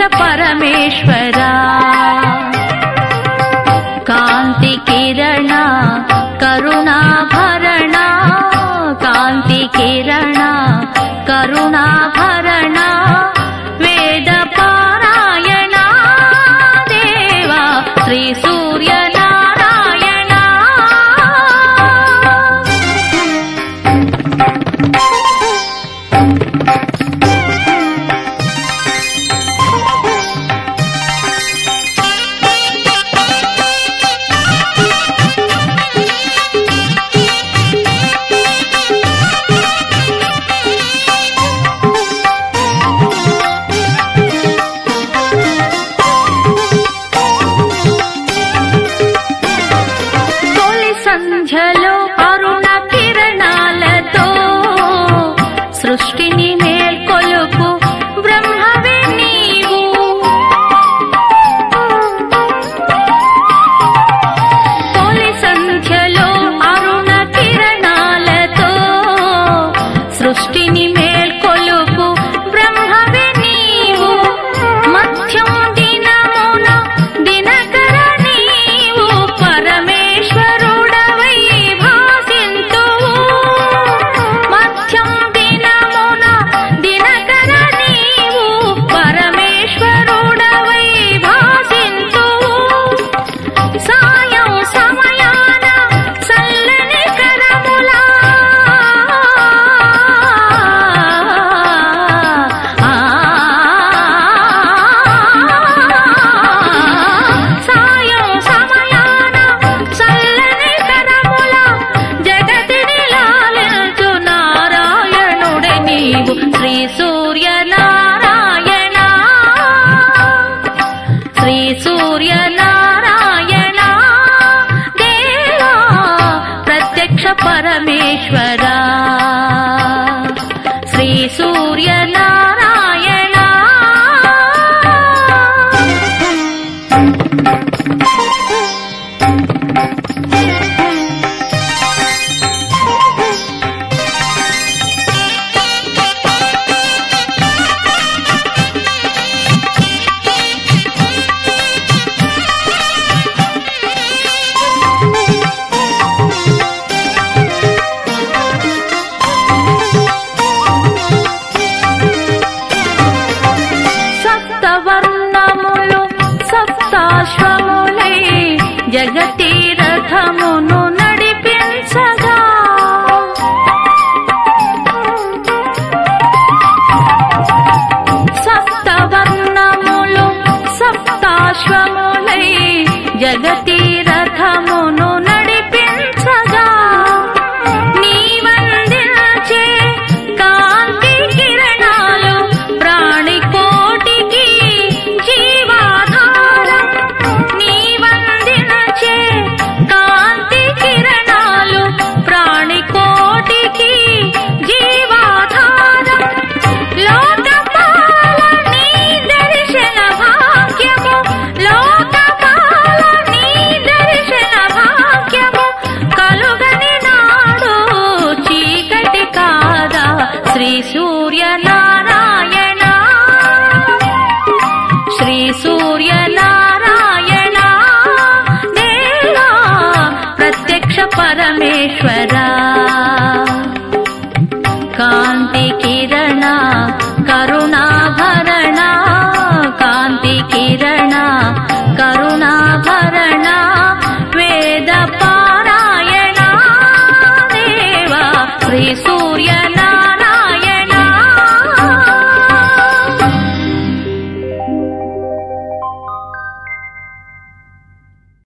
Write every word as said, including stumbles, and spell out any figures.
परमेश्वरा कांति किरण करुणाभरण कांति किरण करुणाभरण वेद पारायण देवा श्री सूर्य नारायण సంధ్యలో అరుణ కిరణాలతో సృష్టిని మేల్కొలుపు బ్రహ్మవే నీవు తొలి సంధ్యలో అరుణ కిరణాలతో సృష్టిని మేల్కొలుపు బ్రహ్మవే నీవు మధ్యం దినమున దినకర నీవు పరమేశ్వరు श्री सूर्य नारायण श्री सूर्य नारायण देवा प्रत्यक्ष परमेश्वरा श्री सूर्य नारायण సప్తవర్ణములు సప్తాశ్వములై జగతి రథమును నడిపించగా సప్తవర్ణములు సప్తాశ్వములై జగతి